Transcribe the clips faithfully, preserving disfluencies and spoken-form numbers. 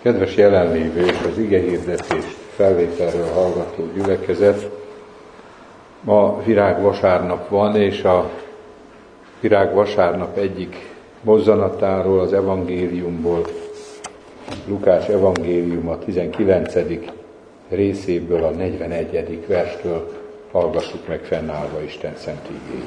Kedves jelenlévő és az igehirdetést felvételről hallgató gyülekezet, ma virágvasárnap van, és a virágvasárnap egyik mozzanatáról, az evangéliumból, Lukács evangéliuma tizenkilencedik részéből, a negyvenegyedik verstől hallgassuk meg fennállva Isten szent igéjét.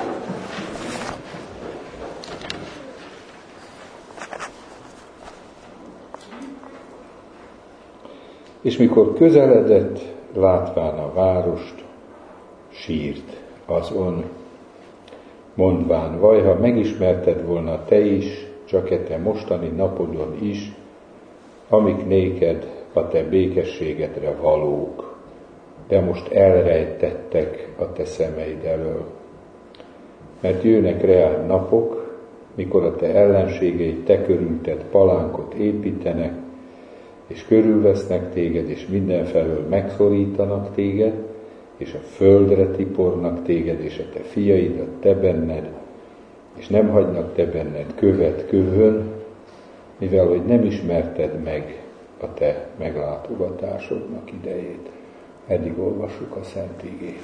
És mikor közeledett, látván a várost, sírt azon, mondván, vaj, ha megismerted volna te is, csak e te mostani napodon is, amik néked a te békességedre valók, de most elrejtettek a te szemeid elől. Mert jönnek reány napok, mikor a te ellenségeid te körülted palánkot építenek, és körülvesznek téged, és mindenfelől megszorítanak téged, és a földre tipornak téged, és a te fiaidat te benned, és nem hagynak te benned követ kövön, mivel hogy nem ismerted meg a te meglátogatásodnak idejét. Eddig olvassuk a Szent Igét.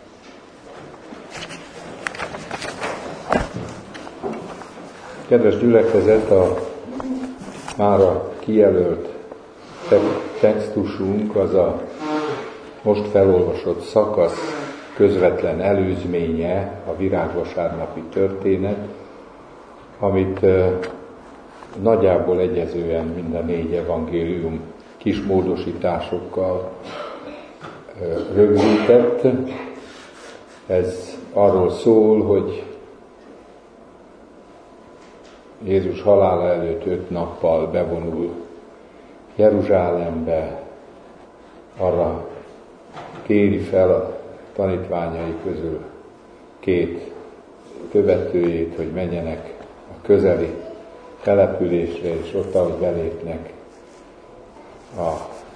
Kedves gyülekezet, a mára kijelölt textusunk az a most felolvasott szakasz közvetlen előzménye, a virágvasárnapi történet, amit uh, nagyjából egyezően mind a négy evangélium kis módosításokkal uh, rögzített. Ez arról szól, hogy Jézus halála előtt öt nappal bevonul Jeruzsálembe, arra kéri fel a tanítványai közül két követőjét, hogy menjenek a közeli településre, és ott, ahogy belépnek a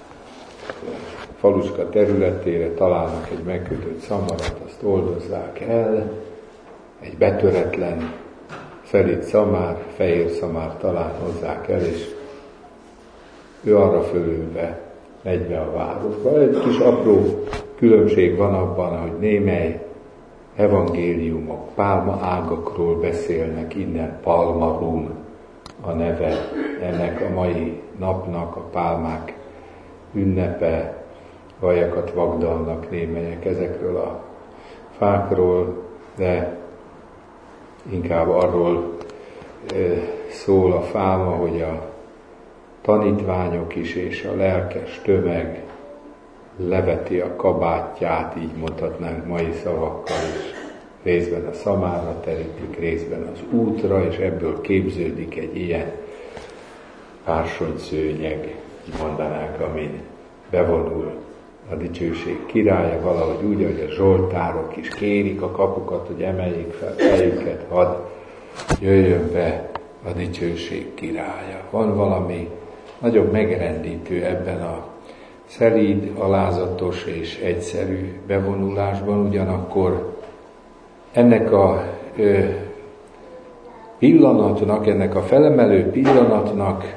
faluska területére, találnak egy megkötött szamarat, azt oldozzák el, egy betöretlen, szelíd szamár, fehér szamár talán hozzák el, és ő arra fölülve megy be a városba. Egy kis apró különbség van abban, hogy némely evangéliumok pálma ágakról beszélnek, innen palmarum a neve ennek a mai napnak, a pálmák ünnepe, vajakat vagdalnak némelyek ezekről a fákról, de inkább arról e, szól a fáma, hogy a tanítványok is és a lelkes tömeg leveti a kabátját, így mondhatnánk mai szavakkal is. Részben a szamára terítik, részben az útra, és ebből képződik egy ilyen ársonyszőnyeg, így mondanánk, amin bevonul a dicsőség királya, valahogy úgy, hogy a zsoltárok is kérik a kapukat, hogy emeljék fel fejüket, hadd jöjjön be a dicsőség királya. Van valami nagyon megrendítő ebben a szelíd, alázatos és egyszerű bevonulásban, ugyanakkor ennek a ö, pillanatnak, ennek a felemelő pillanatnak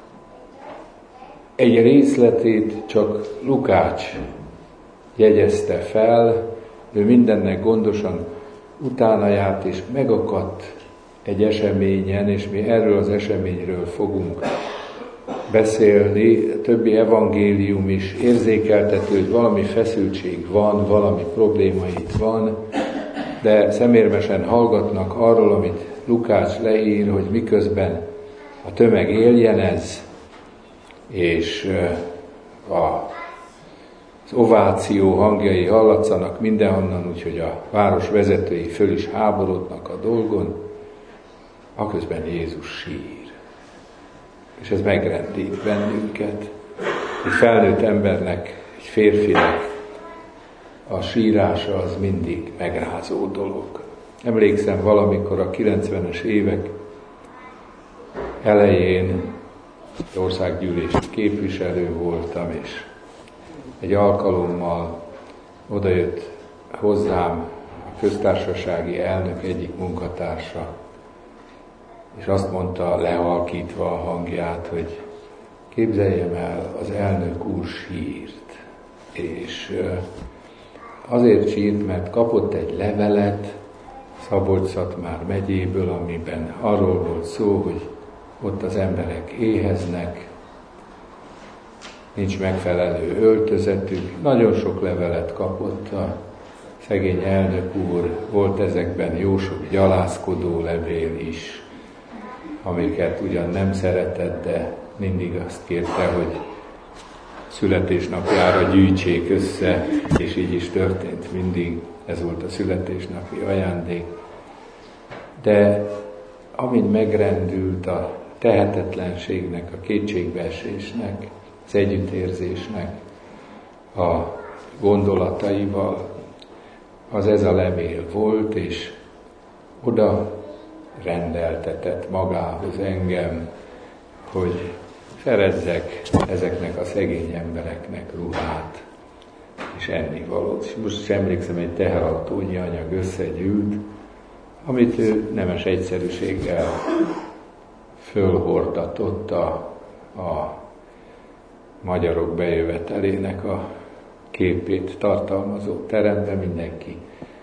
egy részletét csak Lukács jegyezte fel, ő mindennek gondosan utána járt, és megakadt egy eseményen, és mi erről az eseményről fogunk beszélni. A többi evangélium is érzékeltető, hogy valami feszültség van, valami probléma itt van, de szemérmesen hallgatnak arról, amit Lukács leír, hogy miközben a tömeg éljenez, és a, az ováció hangjai hallatszanak mindenhonnan, úgyhogy a város vezetői föl is háborodnak a dolgon, aközben Jézus sír. És ez megrendít bennünket. Egy felnőtt embernek, egy férfinek a sírása az mindig megrázó dolog. Emlékszem, valamikor a kilencvenes évek elején országgyűlési képviselő voltam, és egy alkalommal odajött hozzám a köztársasági elnök egyik munkatársa, és azt mondta, lehalkítva a hangját, hogy Képzeljem el, az elnök úr sírt, és azért sírt, mert kapott egy levelet Szabolcs-Szatmár megyéből, amiben arról volt szó, hogy ott az emberek éheznek, nincs megfelelő öltözetük. Nagyon sok levelet kapott a szegény elnök úr, volt ezekben jó sok gyalázkodó levél is, amiket ugyan nem szeretett, de mindig azt kérte, hogy születésnapjára gyűjtsék össze, és így is történt mindig, ez volt a születésnapi ajándék. De amint megrendült a tehetetlenségnek, a kétségbeesésnek, az együttérzésnek a gondolataival, az ez a levél volt, és oda rendeltetett magához engem, hogy szerezzek ezeknek a szegény embereknek ruhát és ennivalót. És most is emlékszem, egy teherautónyi anyag összegyűlt, amit ő nemes egyszerűséggel fölhordatott a, a magyarok bejövetelének a képét tartalmazó teremben. Mindenki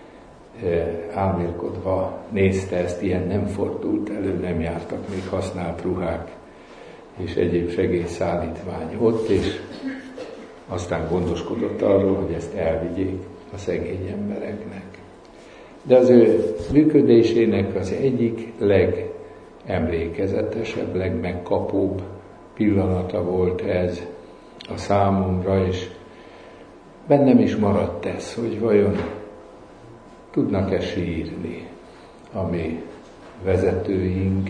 álmélkodva nézte ezt, ilyen nem fordult elő, nem jártak még használt ruhák és egyéb segélyszállítmány ott, és aztán gondoskodott arról, hogy ezt elvigyék a szegény embereknek. De az ő működésének az egyik legemlékezetesebb, legmegkapóbb pillanata volt ez a számomra, és bennem is maradt ez, hogy vajon tudnak-e sírni a mi vezetőink,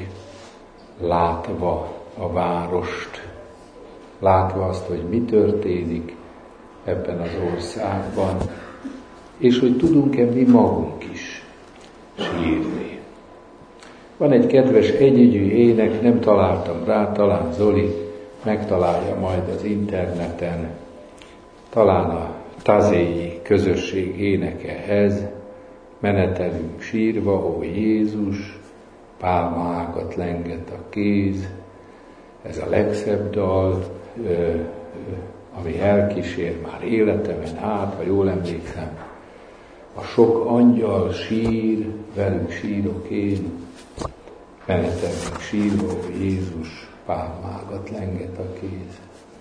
látva a várost, látva azt, hogy mi történik ebben az országban, és hogy tudunk-e mi magunk is sírni. Van egy kedves együgyű ének, nem találtam rá, talán Zoli megtalálja majd az interneten, talán a tazéi közösség éneke ez, menetelünk sírva, ó Jézus, pálmaágat lenget a kéz, ez a legszebb dal, ö, ö, ami elkísér már életemen át, ha jól emlékszem, a sok angyal sír, velük sírok én, menetelünk sírva, ó Jézus, pálmágat lenget a kéz.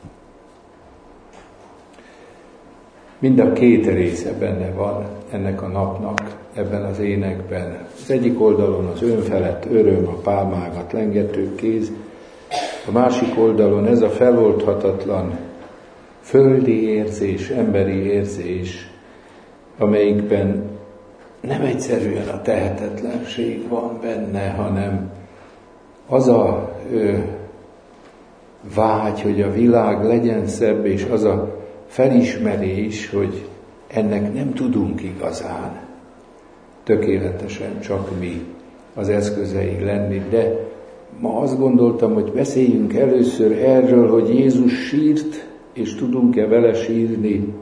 Mind a két része benne van ennek a napnak, ebben az énekben. Az egyik oldalon az önfelett öröm, a pálmágat lengető kéz, a másik oldalon ez a feloldhatatlan földi érzés, emberi érzés, amelyikben nem egyszerűen a tehetetlenség van benne, hanem az a ö, vágy, hogy a világ legyen szebb, és az a felismerés, hogy ennek nem tudunk igazán tökéletesen csak mi az eszközei lenni, de ma azt gondoltam, hogy beszéljünk először erről, hogy Jézus sírt, és tudunk-e vele sírni.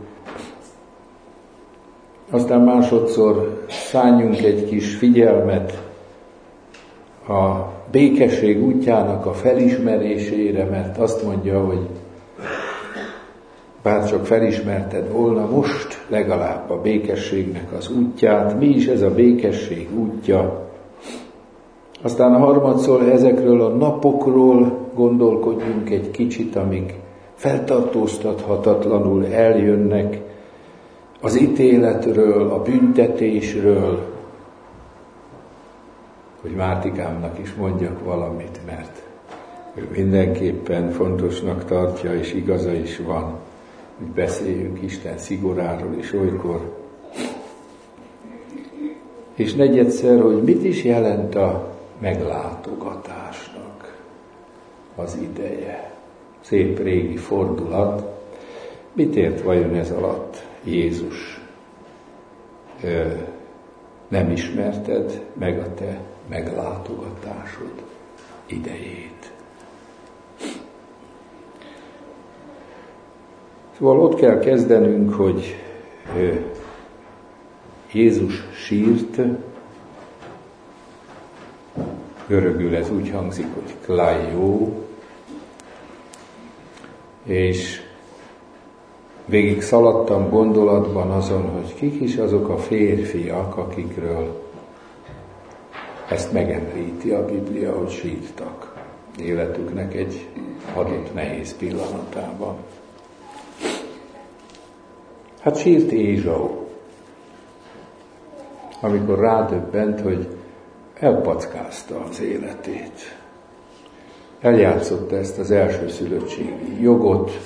Aztán másodszor szálljunk egy kis figyelmet a békesség útjának a felismerésére, mert azt mondja, hogy bárcsak felismerted volna most legalább a békességnek az útját, mi is ez a békesség útja. Aztán a harmadszor ezekről a napokról gondolkodjunk egy kicsit, amik feltartóztathatatlanul eljönnek, az ítéletről, a büntetésről, hogy Mátikámnak is mondjak valamit, mert ő mindenképpen fontosnak tartja, és igaza is van, hogy beszéljünk Isten szigoráról is olykor. És negyedszer, hogy mit is jelent a meglátogatásnak az ideje. Szép régi fordulat. Mit ért vajon ez alatt Jézus? Ö, nem ismerted meg a te meglátogatásod idejét. Szóval ott kell kezdenünk, hogy ö, Jézus sírt, görögül ez úgy hangzik, hogy klaió, és végig szaladtam gondolatban azon, hogy kik is azok a férfiak, akikről ezt megemlíti a Biblia, hogy sírtak életüknek egy adott nehéz pillanatában. Hát sírt Ézsau, amikor rádöbbent, hogy elpackázta az életét. Eljátszotta ezt az elsőszülöttségi jogot.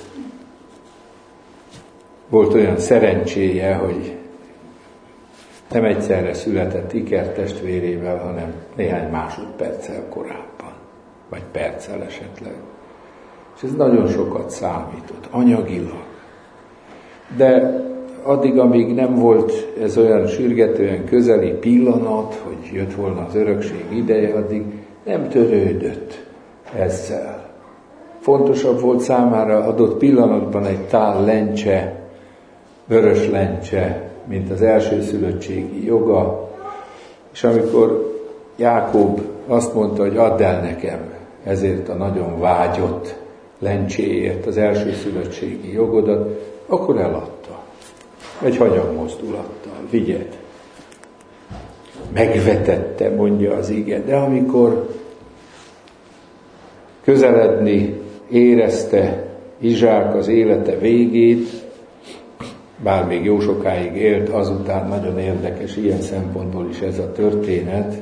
Volt olyan szerencséje, hogy nem egyszerre született ikertestvérével, hanem néhány másodperccel korábban, vagy perccel esetleg. És ez nagyon sokat számított, anyagilag. De addig, amíg nem volt ez olyan sürgetően közeli pillanat, hogy jött volna az örökség ideje, addig nem törődött ezzel. Fontosabb volt számára adott pillanatban egy tál lencse, vörös lencse, mint az elsőszülöttségi joga, és amikor Jákob azt mondta, hogy add el nekem ezért a nagyon vágyott lencséért az elsőszülöttségi jogodat, akkor eladta. Egy hanyag mozdulattal, vigyed. Megvetette, mondja az ige, de amikor közeledni érezte Izsák az élete végét, bár még jó sokáig élt, azután nagyon érdekes ilyen szempontból is ez a történet,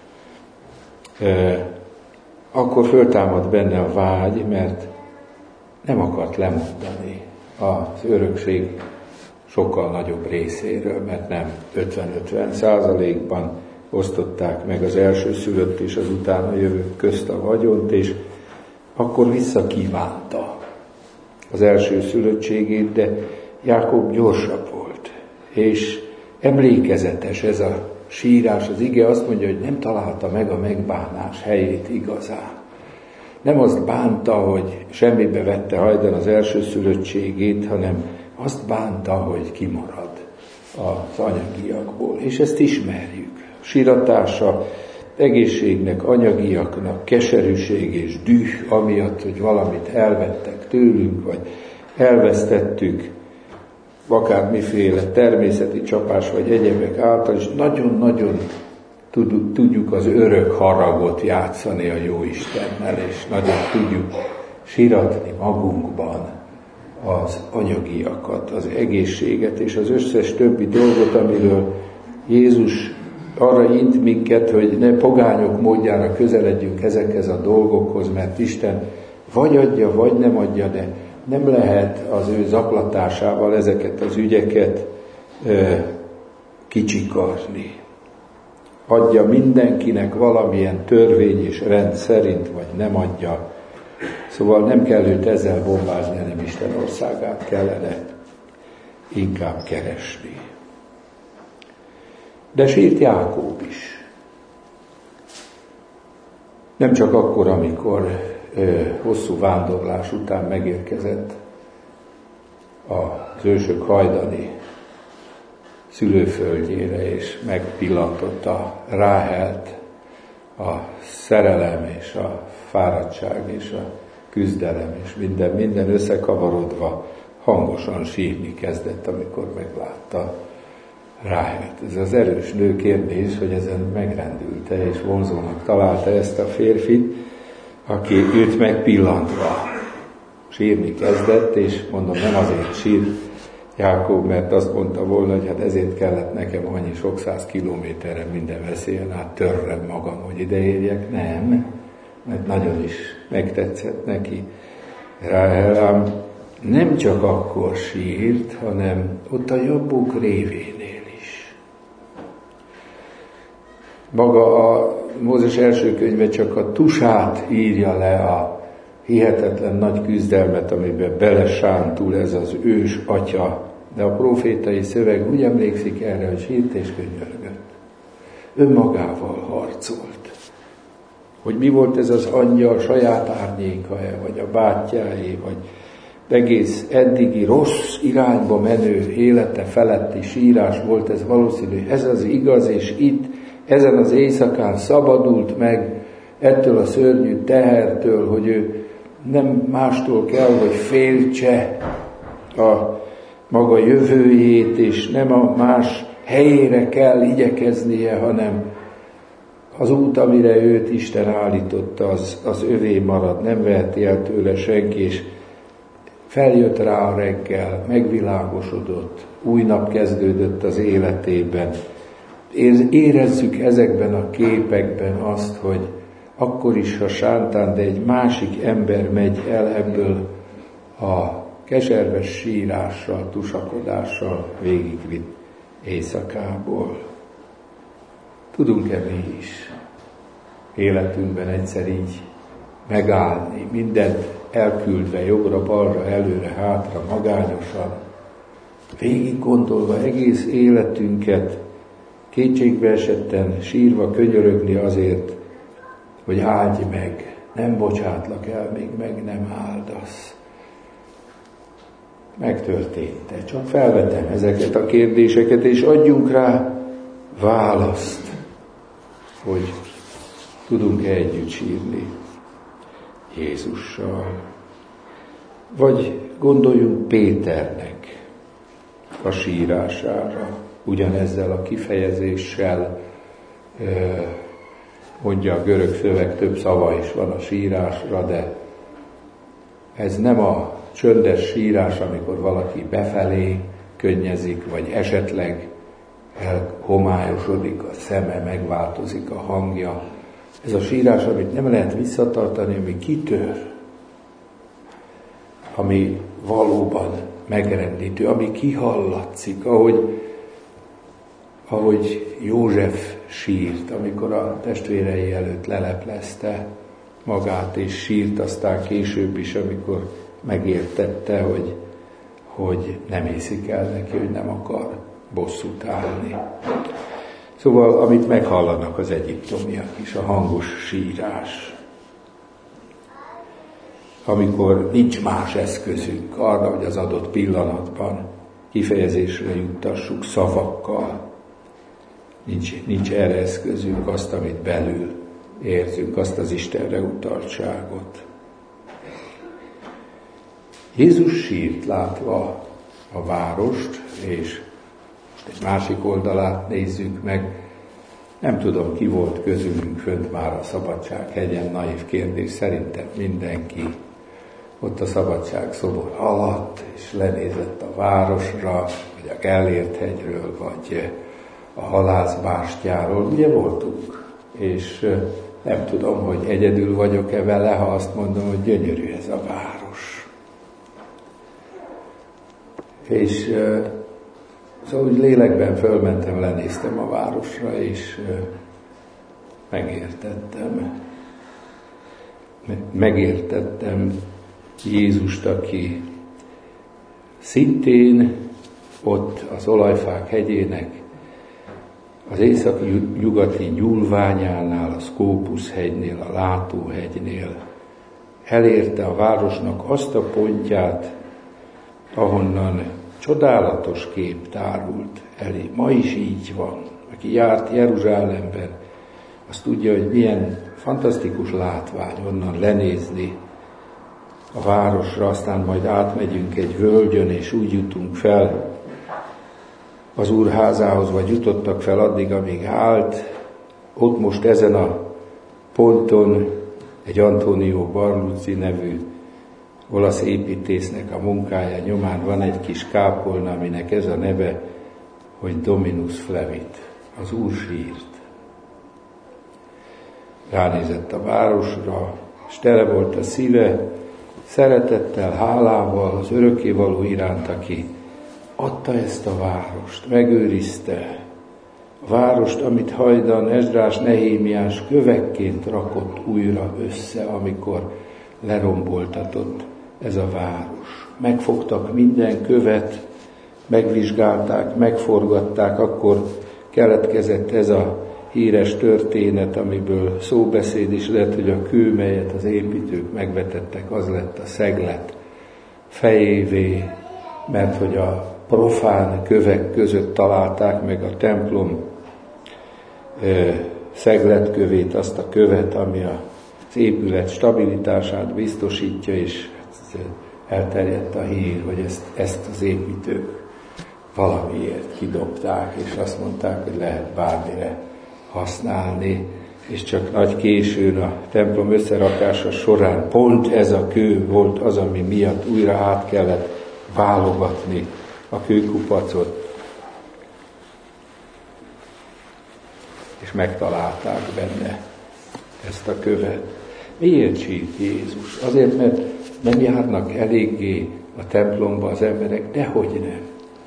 akkor föltámad benne a vágy, mert nem akart lemondani az örökség sokkal nagyobb részéről, mert nem ötven-ötven százalékban osztották meg az elsőszülött és az utána jövők közt a vagyont, és akkor visszakívánta az elsőszülöttségét, de Jákob gyorsabb volt, és emlékezetes ez a sírás. Az ige azt mondja, hogy nem találta meg a megbánás helyét igazán. Nem azt bánta, hogy semmibe vette hajdan az elsőszülöttségét, hanem azt bánta, hogy kimarad az anyagiakból. És ezt ismerjük. Síratása egészségnek, anyagiaknak, keserűség és düh, amiatt, hogy valamit elvettek tőlünk, vagy elvesztettük, akármiféle természeti csapás vagy egyebek által, és nagyon-nagyon tudjuk az örök haragot játszani a Jóistennel, és nagyon tudjuk síratni magunkban az anyagiakat, az egészséget, és az összes többi dolgot, amiről Jézus arra int minket, hogy ne pogányok módjára közeledjünk ezekhez a dolgokhoz, mert Isten vagy adja, vagy nem adja, de nem lehet az ő zaklatásával ezeket az ügyeket ö, kicsikarni. Adja mindenkinek valamilyen törvény és rend szerint, vagy nem adja. Szóval nem kell őt ezzel bombázni, hanem Isten országát kellene inkább keresni. De sírt Jákob is. Nem csak akkor, amikor ö, hosszú vándorlás után megérkezett az ősök hajdani szülőföldjére, és megpillantotta Ráhelt, a szerelem és a fáradtság és a küzdelem, és minden, minden összekavarodva hangosan sírni kezdett, amikor meglátta Ráhelt. Ez az erős nő kérdés, hogy ezen megrendülte és vonzónak találta ezt a férfit, aki őt megpillantva sírni kezdett, és mondom, nem azért sírt Jákob, mert azt mondta volna, hogy hát ezért kellett nekem annyi sok száz kilométerre minden veszélyen át törrem magam, hogy ideérjek. Nem, mert nagyon is megtetszett neki Ráhel, nem csak akkor sírt, hanem ott a jobbuk révénél is. Maga a Mózes első könyve csak a tusát írja le, a hihetetlen nagy küzdelmet, amiben belesántul ez az ős atya, de a profétai szöveg úgy emlékszik erre, hogy sírt és könyörgött. Önmagával harcolt. Hogy mi volt ez az angyal, saját árnyéka-e, vagy a bátyjáé, vagy egész eddigi rossz irányba menő élete feletti sírás volt ez valószínű. Ez az igaz, és itt, ezen az éjszakán szabadult meg ettől a szörnyű tehertől, hogy ő nem mástól kell, hogy féltse a maga jövőjét, és nem a más helyére kell igyekeznie, hanem az út, amire őt Isten állította, az, az övé marad, nem veheti el tőle senki, és feljött rá a reggel, megvilágosodott, új nap kezdődött az életében. Érezzük ezekben a képekben azt, hogy akkor is, ha sántán, de egy másik ember megy el ebből a keserves sírással, tusakodással végigvitt éjszakából. Tudunk-e mi is életünkben egyszer így megállni, mindent elküldve, jobbra-balra, előre-hátra, magányosan, végig gondolva egész életünket, kétségbe esetten, sírva könyörögni azért, hogy áldj meg, nem bocsátlak el, még meg nem áldasz. Megtörtént-e? Csak felvetem ezeket a kérdéseket, és adjunk rá választ, hogy tudunk-e együtt sírni Jézussal. Vagy gondoljunk Péternek a sírására, ugyanezzel a kifejezéssel, mondja a görög szöveg, több szava is van a sírásra, de ez nem a csöndes sírás, amikor valaki befelé könnyezik, vagy esetleg elhomályosodik a szeme, megváltozik a hangja. Ez a sírás, amit nem lehet visszatartani, ami kitör, ami valóban megrendítő, ami kihallatszik, ahogy, ahogy József sírt, amikor a testvérei előtt leleplezte magát, és sírt aztán később is, amikor megértette, hogy, hogy nem hiszik el neki, hogy nem akar bosszút állni. Szóval, amit meghallanak az egyiptomiak is, a hangos sírás. Amikor nincs más eszközünk arra, hogy az adott pillanatban kifejezésre juttassuk szavakkal. Nincs, nincs erre eszközünk, azt, amit belül érzünk, azt az Istenre utaltságot. Jézus sírt látva a várost, és most egy másik oldalát nézzük meg. Nem tudom, ki volt közülünk fönt már a Szabadsághegyen, naív kérdés, szerintem mindenki ott a Szabadságszobor alatt, és lenézett a városra, vagy a Gellért hegyről, vagy a Halászbástyáról. Ugye voltunk, és nem tudom, hogy egyedül vagyok-e vele, ha azt mondom, hogy gyönyörű ez a város. És szóval úgy lélekben fölmentem, lenéztem a városra, és megértettem. Megértettem Jézust, aki szintén ott az Olajfák hegyének, az észak-nyugati nyúlványánál, a Szkópusz hegynél, a Látóhegynél elérte a városnak azt a pontját, ahonnan csodálatos kép tárult elé. Ma is így van. Aki járt Jeruzsálemben, az tudja, hogy milyen fantasztikus látvány onnan lenézni a városra, aztán majd átmegyünk egy völgyön, és úgy jutunk fel az Úrházához, vagy jutottak fel addig, amíg állt. Ott most ezen a ponton egy Antonio Barluzzi nevű olasz építésznek a munkája nyomán van egy kis kápolna, aminek ez a neve, hogy Dominus Flevit, az Úr sírt. Ránézett a városra, és tele volt a szíve, szeretettel, hálával az örökkévaló iránt, aki adta ezt a várost, megőrizte a várost, amit hajdan Esdrás, Nehémiás kövekként rakott újra össze, amikor leromboltatott ez a város. Megfogtak minden követ, megvizsgálták, megforgatták, akkor keletkezett ez a híres történet, amiből szóbeszéd is lett, hogy a kő, melyet az építők megvetettek, az lett a szeglet fejévé, mert hogy a profán kövek között találták meg a templom szegletkövét, azt a követ, ami a az épület stabilitását biztosítja, és elterjedt a hír, hogy ezt, ezt az építők valamiért kidobták, és azt mondták, hogy lehet bármire használni, és csak nagy későn a templom összerakása során pont ez a kő volt az, ami miatt újra át kellett válogatni a kőkupacot, és megtalálták benne ezt a követ. Miért sírt Jézus? Azért, mert nem járnak eléggé a templomba az emberek, dehogy nem.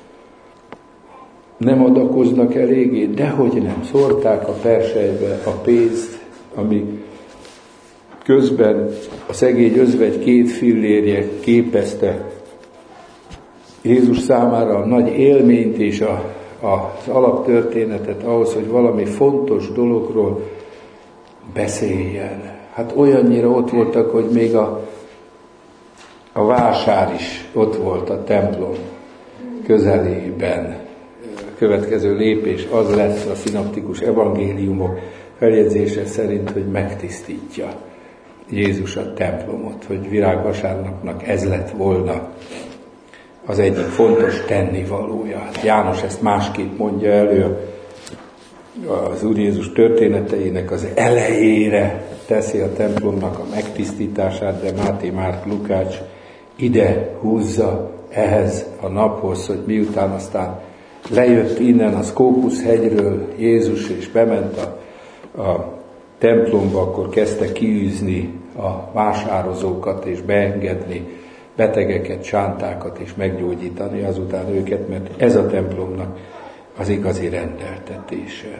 Nem adakoznak eléggé, dehogy nem. Szórták a perselybe a pénzt, ami közben a szegény özvegy két fillérje képezte Jézus számára a nagy élményt és a, a, az alaptörténetet ahhoz, hogy valami fontos dologról beszéljen. Hát olyannyira ott voltak, hogy még a, a vásár is ott volt a templom közelében. A következő lépés az lesz a szinoptikus evangéliumok feljegyzése szerint, hogy megtisztítja Jézus a templomot, hogy virágvasárnapnak ez lett volna az egyik fontos tennivalója. János ezt másképp mondja elő, az Úr Jézus történeteinek az elejére teszi a templomnak a megtisztítását, de Máté, Márk, Lukács ide húzza ehhez a naphoz, hogy miután aztán lejött innen a Szkópusz hegyről Jézus, és bement a, a templomba, akkor kezdte kiűzni a vásározókat, és beengedni betegeket, sántákat, és meggyógyítani azután őket, mert ez a templomnak az igazi rendeltetése.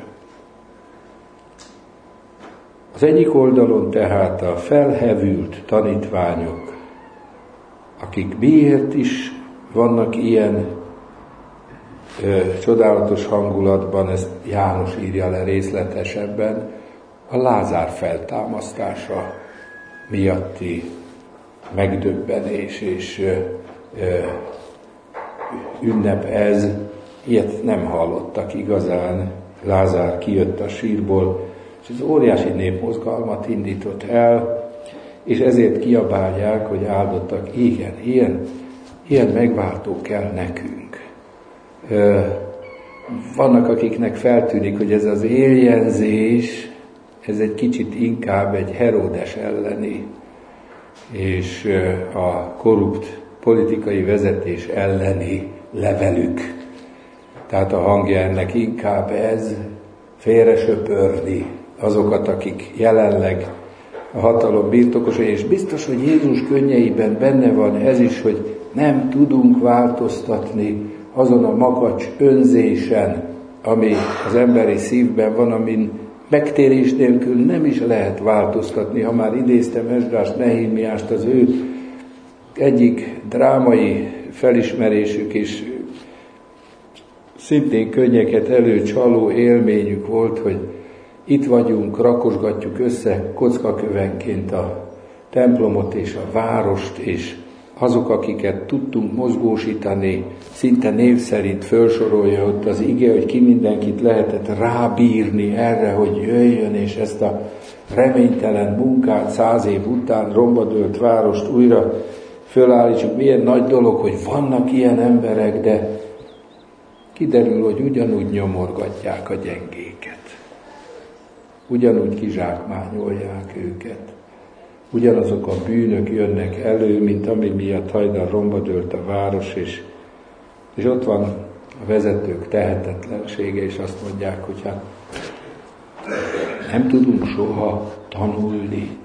Az egyik oldalon tehát a felhevült tanítványok, akik miért is vannak ilyen ö, csodálatos hangulatban, ezt János írja le részletesebben, a Lázár feltámasztása miatti megdöbbenés és ö, ö, ünnep ez. Ilyet nem hallottak igazán. Lázár kijött a sírból, és ez óriási népmozgalmat indított el, és ezért kiabálják, hogy áldottak. Igen, ilyen, ilyen megváltó kell nekünk. Ö, vannak, akiknek feltűnik, hogy ez az éljenzés, ez egy kicsit inkább egy Heródes elleni, és a korrupt politikai vezetés elleni levelük. Tehát a hangja ennek inkább ez, félresöpörni azokat, akik jelenleg a hatalom birtokosai, és biztos, hogy Jézus könnyeiben benne van ez is, hogy nem tudunk változtatni azon a makacs önzésen, ami az emberi szívben van, amin megtérés nélkül nem is lehet változtatni. Ha már idéztem Esdrást, Nehémiást, az ő egyik drámai felismerésük és szintén könnyeket előcsaló élményük volt, hogy itt vagyunk, rakosgatjuk össze kockakövenként a templomot és a várost, és azok, akiket tudtunk mozgósítani, szinte név szerint felsorolja ott az ige, hogy ki mindenkit lehetett rábírni erre, hogy jöjjön, és ezt a reménytelen munkát száz év után rombadölt várost újra fölállítsuk. Milyen nagy dolog, hogy vannak ilyen emberek, de kiderül, hogy ugyanúgy nyomorgatják a gyengéket. Ugyanúgy kizsákmányolják őket. Ugyanazok a bűnök jönnek elő, mint ami miatt hajdan romba dőlt a város, és, és ott van a vezetők tehetetlensége, és azt mondják, hogy hát nem tudunk soha tanulni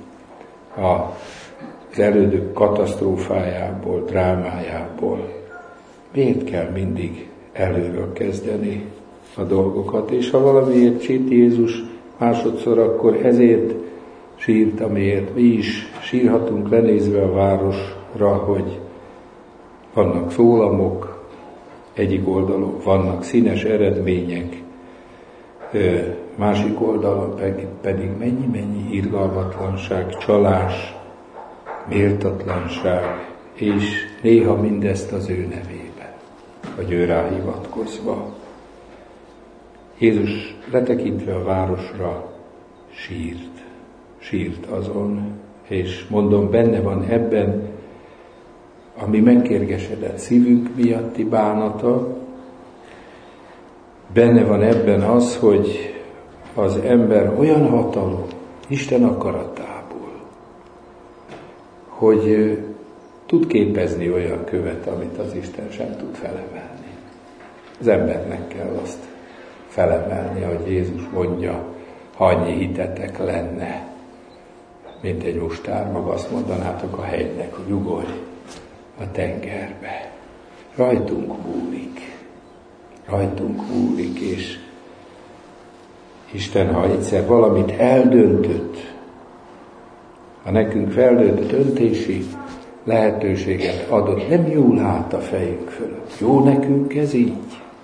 az elődök katasztrófájából, drámájából. Miért kell mindig előről kezdeni a dolgokat? És ha valamiért sírt Jézus másodszor, akkor ezért sírt, amiért mi is sírhatunk lenézve a városra, hogy vannak szólamok, egyik oldalon vannak színes eredmények, másik oldalon pedig mennyi-mennyi irgalmatlanság, csalás, méltatlanság, és néha mindezt az ő nevébe, vagy ő rá hivatkozva. Jézus letekintve a városra sírt. sírt azon, és mondom, benne van ebben a mi megkérgesedett szívünk miatti bánata, benne van ebben az, hogy az ember olyan hatalom Isten akaratából, hogy tud képezni olyan követ, amit az Isten sem tud felemelni. Az embernek kell azt felemelni, ahogy Jézus mondja, ha annyi hitetek lenne, mint egy mustármag, azt mondanátok a hegynek, hogy ugorj a tengerbe. Rajtunk múlik. Rajtunk múlik, és Isten, ha egyszer valamit eldöntött, ha nekünk feldöntött döntési lehetőséget adott, nem nyúl át a fejünk fölött. Jó nekünk ez így.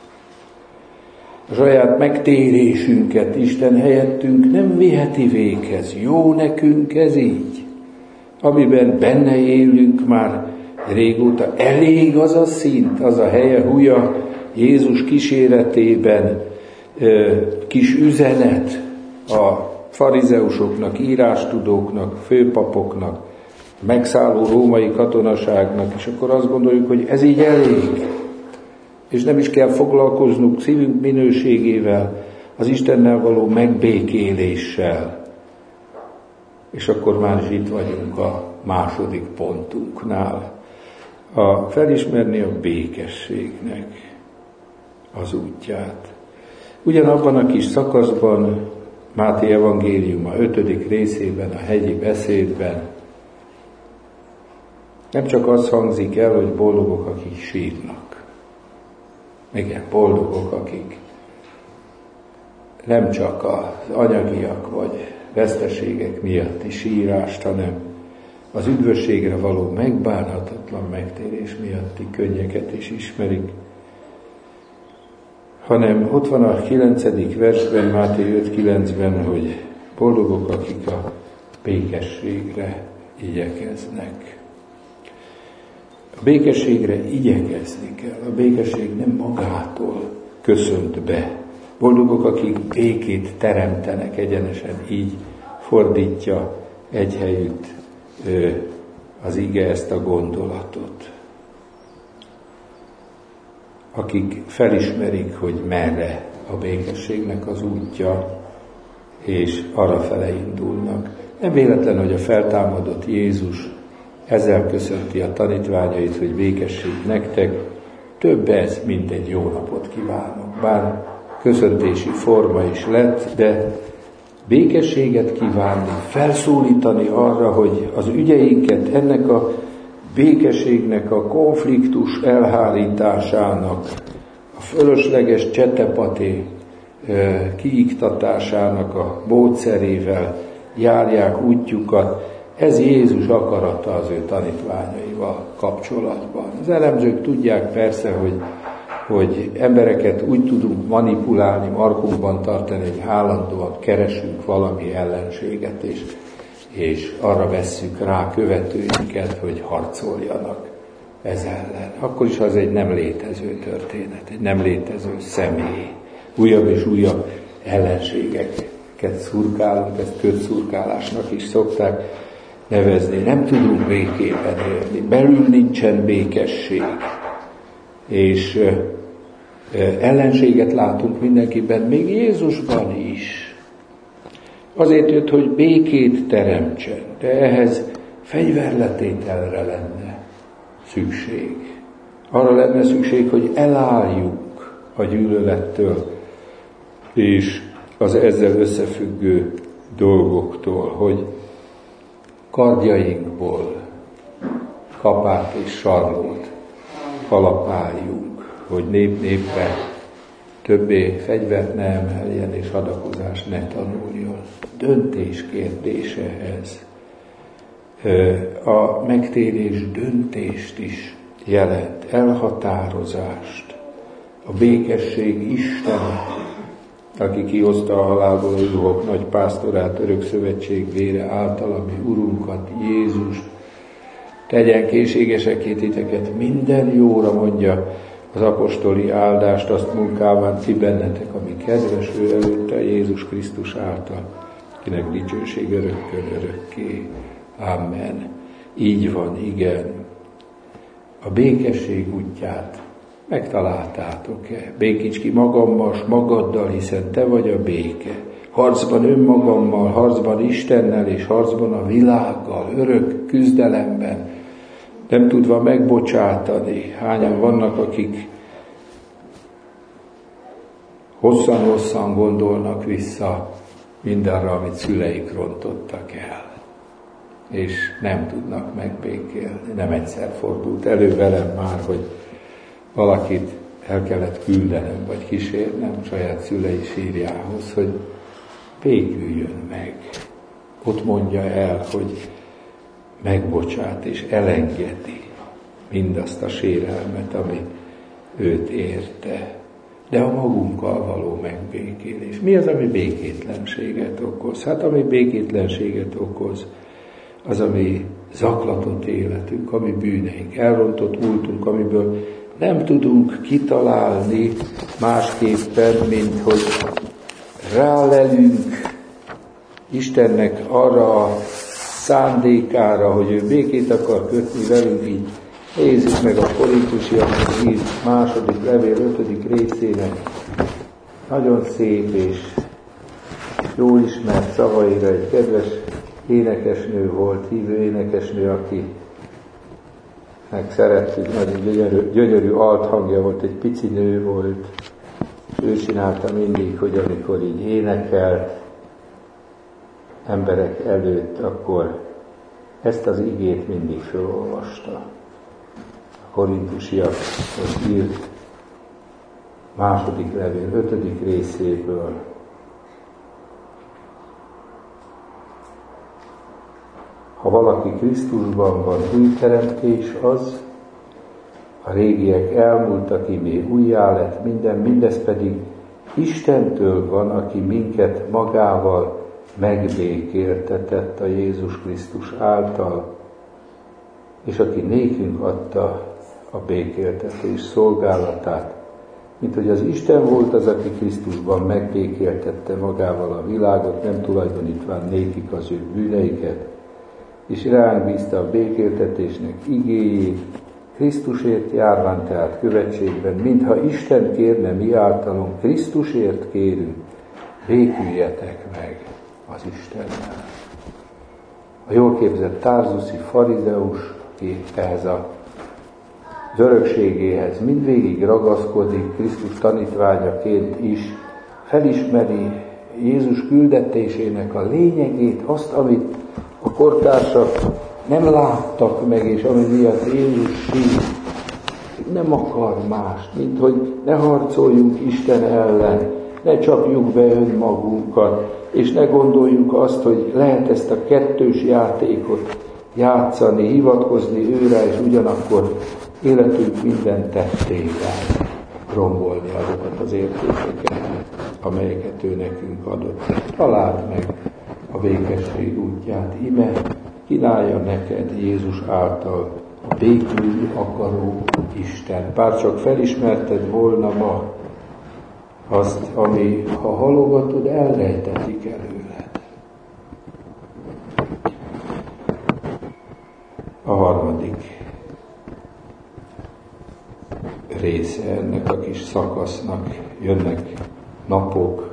A saját megtérésünket Isten helyettünk nem viheti véghez. Jó nekünk ez így. Amiben benne élünk már régóta, elég az a szint, az a helye, húja Jézus kíséretében, kis üzenet a farizeusoknak, írástudóknak, főpapoknak, megszálló római katonaságnak, és akkor azt gondoljuk, hogy ez így elég. És nem is kell foglalkoznunk szívünk minőségével, az Istennel való megbékéléssel. És akkor már is itt vagyunk a második pontunknál. A felismerni a békességnek az útját. Ugyanabban a kis szakaszban, Máté evangéliuma ötödik részében, a hegyi beszédben nem csak az hangzik el, hogy boldogok, akik sírnak. Igen, boldogok, akik nem csak az anyagiak vagy veszteségek miatti sírást, hanem az üdvösségre való megbánhatatlan megtérés miatti könnyeket is ismerik, hanem ott van a kilencedik versben, Máté öt kilencben, hogy boldogok, akik a békességre igyekeznek. A békességre igyekezni kell. A békesség nem magától köszönt be. Boldogok, akik békét teremtenek, egyenesen így fordítja egyhelyütt az ige ezt a gondolatot. Akik felismerik, hogy merre a békességnek az útja, és arrafele indulnak. Nem véletlen, hogy a feltámadott Jézus ezzel köszönti a tanítványait, hogy békesség nektek, több ez, mint egy jó napot kívánok. Bár köszöntési forma is lett, de békességet kívánni, felszólítani arra, hogy az ügyeinket ennek a békességnek, a konfliktus elhárításának, a fölösleges csetepaté kiiktatásának a módszerével járják útjukat. Ez Jézus akarata az ő tanítványaival kapcsolatban. Az elemzők tudják persze, hogy, hogy embereket úgy tudunk manipulálni, markunkban tartani, hogy állandóan keresünk valami ellenséget, és, és arra vesszük rá követőinket, hogy harcoljanak ez ellen. Akkor is az egy nem létező történet, egy nem létező személy. Újabb és újabb ellenségeket szurkálunk, ezt kötszurkálásnak is szokták nevezni. Nem tudunk békében élni, belül nincsen békesség, és ellenséget látunk mindenkiben, még Jézusban is. Azért jött, hogy békét teremtsen, de ehhez fegyverletételre lenne szükség. Arra lenne szükség, hogy elálljunk a gyűlölettől, és az ezzel összefüggő dolgoktól, hogy kardjainkból kapát és sarlót kalapáljunk, hogy nép népre többé fegyvert ne emeljen és adakozást ne tanuljon. Döntés kérdése ez. A megtérés döntést is jelent, elhatározást. A békesség Isten, aki kihozta a halálból a juhok nagy pásztorát, örökszövetség vére által, ami Urunkat, Jézus, tegyen készségesekké titeket minden jóra, mondja az apostoli áldást, azt munkáván ti bennetek, ami kedves ő előtte Jézus Krisztus által kinek dicsőség örökkön örökké. Amen. Így van, igen. A békesség útját megtaláltátok-e? Békíts ki magammal, s magaddal, hiszen te vagy a béke. Harcban önmagammal, harcban Istennel, és harcban a világgal, örök küzdelemben, nem tudva megbocsátani. Hányan vannak, akik hosszan-hosszan gondolnak vissza mindarra, amit szüleik rontottak el, és nem tudnak megbékélni. Nem egyszer fordult elő velem már, hogy valakit el kellett küldenem, vagy kísérnem saját szülei sírjához, hogy béküljön meg. Ott mondja el, hogy megbocsát és elengedi mindazt a sérelmet, ami őt érte. De a magunkkal való megbékélés. Mi az, ami békétlenséget okoz? Hát ami békétlenséget okoz, az, ami zaklatott életünk, ami bűneink, elrontott múltunk, amiből nem tudunk kitalálni másképpen, mint hogy rálelünk Istennek arra a szándékára, hogy ő békét akar kötni velünk, így nézzük meg a Korintusiakhoz írt második levél ötödik részének nagyon szép és jól ismert szavaira. Egy kedves énekesnő volt, hívő énekesnő, akinek szerettük, nagyon gyönyörű, gyönyörű althangja volt, egy pici nő volt, és ő csinálta mindig, hogy amikor így énekel emberek előtt, akkor ezt az igét mindig felolvasta. Korintusiakhoz írt második levél ötödik részéből. Ha valaki Krisztusban van, új teremtés az, a régiek elmúltak, íme újjá lett minden, mindez pedig Istentől van, aki minket magával megbékéltetett a Jézus Krisztus által, és aki nékünk adta a békéltetés szolgálatát, mint hogy az Isten volt az, aki Krisztusban megbékéltette magával a világot, nem tulajdonítván nékik az ő bűneiket, és ránk bízta a békéltetésnek igéjét, Krisztusért járván tehát követségben, mintha Isten kérne mi általunk, Krisztusért kérünk, béküljetek meg az Istennel. A jól képzett tárzuszi farizeus, aki ehhez a az örökségéhez mindvégig ragaszkodik, Krisztus tanítványaként is, felismeri Jézus küldetésének a lényegét, azt, amit a kortársak nem láttak meg, és ami miatt Jézus sír, nem akar mást, mint hogy ne harcoljunk Isten ellen, ne csapjuk be önmagunkat, és ne gondoljuk azt, hogy lehet ezt a kettős játékot játszani, hivatkozni őre, és ugyanakkor életünk minden tettével rombolni azokat az értékeket, amelyeket ő nekünk adott. Találd meg a békesség útját, ime kínálja neked Jézus által a békülni akaró Isten. Bárcsak felismerted volna ma azt, ami, ha halogatod, elrejtetik előled. A harmadik része ennek a kis szakasznak, jönnek napok,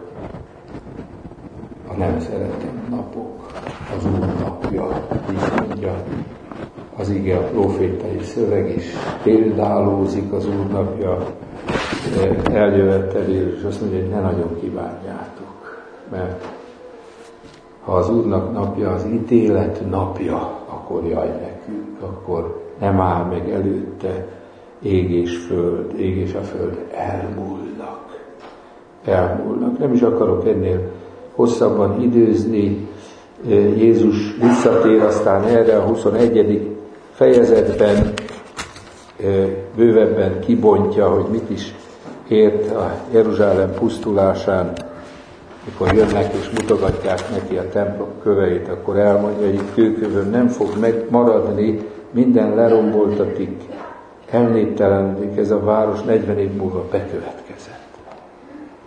a nem szeretem napok, az Úr napja, így mondja az ige, a profétai szöveg is példálózik az Úr napja eljöveteléről, és azt mondja, hogy ne nagyon kívánjátok, mert ha az Úrnak napja az ítélet napja, akkor jaj nekünk, akkor nem áll meg előtte ég és föld, ég és a föld elmúlnak. Elmúlnak. Nem is akarok ennél hosszabban időzni. Jézus visszatér aztán erre a huszonegyedik fejezetben, bővebben kibontja, hogy mit is ért a Jeruzsálem pusztulásán, mikor jönnek és mutogatják neki a templom köveit, akkor elmondja, hogy kőkövön nem fog megmaradni, minden leromboltatik, elnéptelenedik, ez a város negyven év múlva bekövetkezett.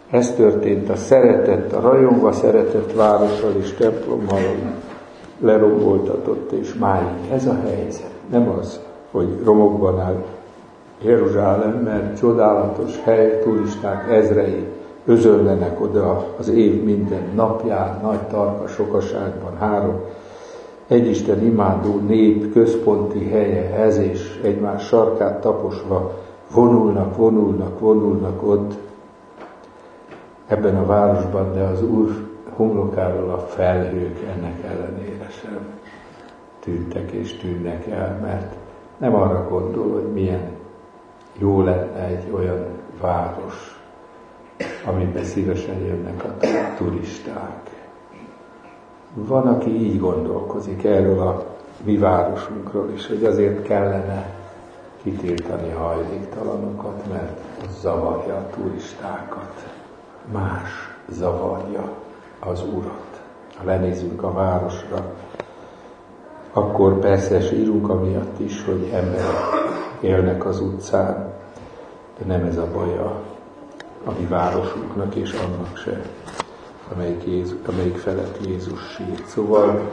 Ez történt a szeretett, a rajongva szeretett várossal és templommal, leromboltatott, és máig ez a helyzet. Nem az, hogy romokban áll Jeruzsálem, mert csodálatos hely, turisták ezrei özönlenek oda az év minden napján, nagy tarka sokaságban, három egyisten imádó nép központi helye ez, és egymás sarkát taposva vonulnak, vonulnak, vonulnak ott ebben a városban, de az Úr homlokáról a felhők ennek ellenére sem tűntek és tűnnek el, mert nem arra gondol, hogy milyen jó lenne egy olyan város, amiben szívesen jönnek a turisták. Van, aki így gondolkozik erről a mi városunkról is, hogy azért kellene kitiltani a hajléktalanokat, mert az zavarja a turistákat. Más zavarja az Urat. Ha lenézünk a városra, akkor persze sírunk amiatt is, hogy emberek élnek az utcán, de nem ez a baja a mi városunknak és annak se, amelyik, Jézus, amelyik felett Jézus sírt. Szóval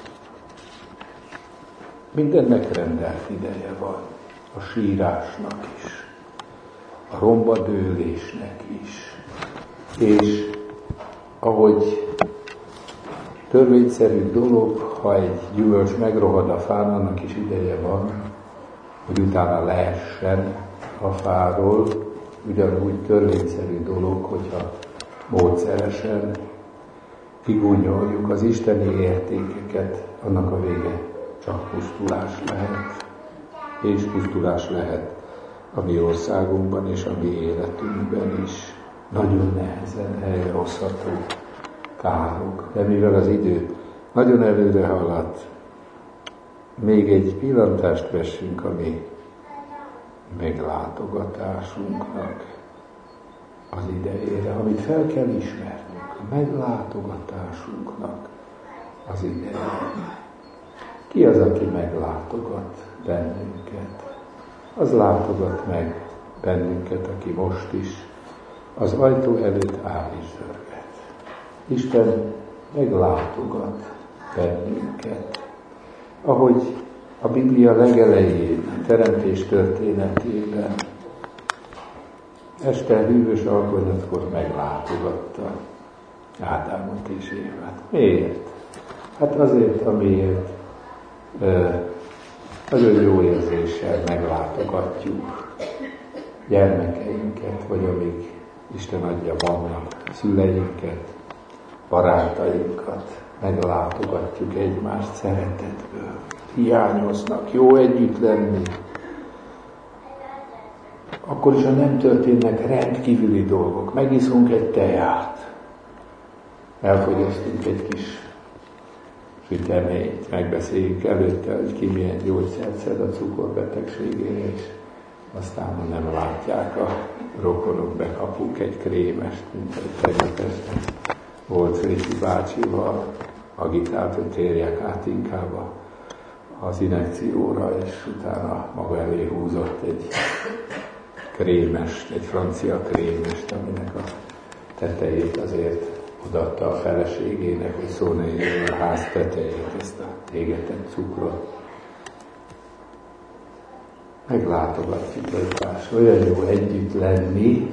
mindennek rendelt ideje van, a sírásnak is, a rombadőlésnek is, és ahogy törvényszerű dolog, ha egy gyümölcs megrohad a fán, annak is ideje van, hogy utána lehessen a fáról, ugyanúgy törvényszerű dolog, hogyha módszeresen kigúnyoljuk az isteni értékeket, annak a vége csak pusztulás lehet, és pusztulás lehet a mi országunkban és a mi életünkben is. Nagyon nehezen helyrehozható károk, de mivel az idő nagyon előre haladt, még egy pillantást vessünk a mi meglátogatásunknak az idejére, amit fel kell ismernünk, a meglátogatásunknak az idejére. Ki az, aki meglátogat bennünket? Az látogat meg bennünket, aki most is az ajtó előtt áll és zörget. Isten meglátogat bennünket. Ahogy a Biblia legelején, a teremtés történetében este hűvös alkonyatkor meglátogatta Ádámot és Évát. Miért? Hát azért, amiért ö, nagyon jó érzéssel meglátogatjuk gyermekeinket, vagy amíg Isten adja vannak, szüleinket, barátainkat, meglátogatjuk egymást szeretetből. Hiányoznak, jó együtt lenni. Akkor is, ha nem történnek rendkívüli dolgok, megiszunk egy teját, elfogyasztunk egy kis süteményt, megbeszéljük előtte, hogy ki milyen gyógyszert szed a cukorbetegségére, és aztán, ha nem látják a rokonok, bekapunk egy krémest, mint egy tegnapesten volt Réti bácsival, agitált, hogy térjek át inkább az injekcióra, és utána maga elé húzott egy krémest, egy francia krémest, aminek a tetejét azért odaadta a feleségének, hogy szó ne jöjjön a ház tetejét, ezt a égetett cukrot. Meglátogatjuk egymást, olyan jó együtt lenni,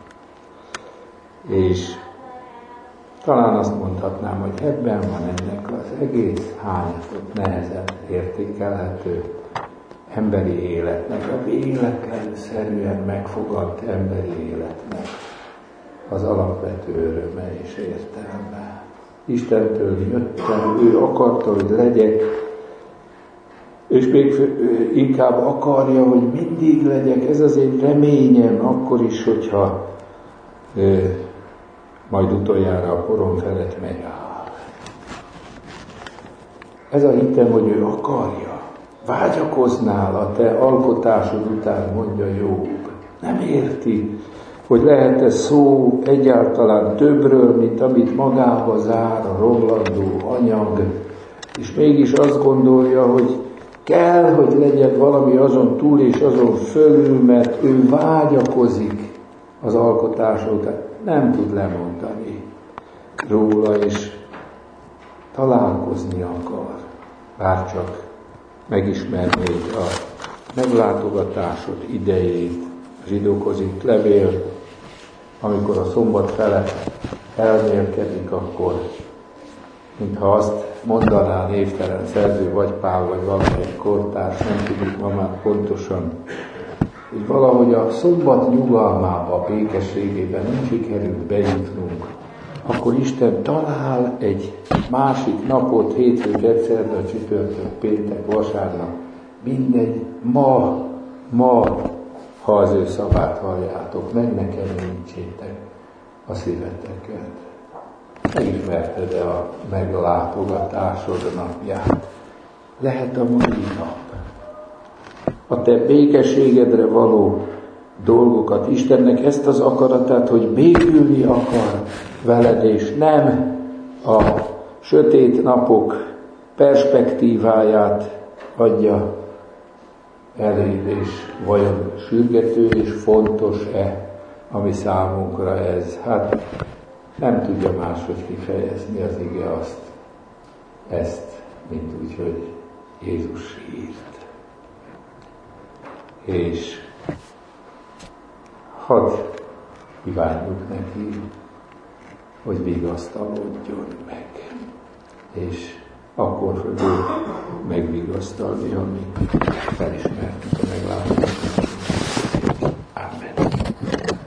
és talán azt mondhatnám, hogy ebben van ennek az egész hányatott, nehezen értékelhető emberi életnek, a véletlenszerűen megfogant emberi életnek az alapvető öröme és értelme. Istentől jöttem, ő akarta, hogy legyek, és még inkább akarja, hogy mindig legyek. Ez az én reményem, akkor is, hogyha ö, majd utoljára a porom felett megáll. Ez a hitem, hogy ő akarja. Vágyakoznál a te alkotásod után, mondja Jobb. Nem érti, hogy lehet-e szó egyáltalán többről, mint amit magába zár a romlandó anyag, és mégis azt gondolja, hogy kell, hogy legyen valami azon túl és azon fölül, mert ő vágyakozik az alkotás után. nem tud lemondani róla, és találkozni akar, bárcsak megismernéd a meglátogatásod idejét. Zsidókhoz írt levél, amikor a szombat felett elmélkedik, akkor mintha azt mondaná névtelen szerző, vagy Pál, vagy valamelyik kortárs, nem tudjuk ma már pontosan, hogy valahogy a szombat nyugalmába, a békességében nem sikerült bejutnunk, akkor Isten talál egy másik napot, hétfő, kedszerda, csütörtök, péntek, vasárnap, mindegy, ma, ma, ha az ő szavát halljátok, meg ne keményítsétek a szíveteket. Megismerted-e a meglátogatásod napját? Lehet a mai nap. A te békességedre való dolgokat, Istennek ezt az akaratát, hogy békülni akar veled, és nem a sötét napok perspektíváját adja eléd, és vajon sürgető és fontos-e, ami számunkra ez? Hát nem tudja máshogy kifejezni az ige azt, ezt, mint úgy, hogy Jézus írt. És hadd kívánjuk neki, hogy vigasztalódjon meg. És akkor fog ő megvigasztalni, amíg felismertük a meglátást.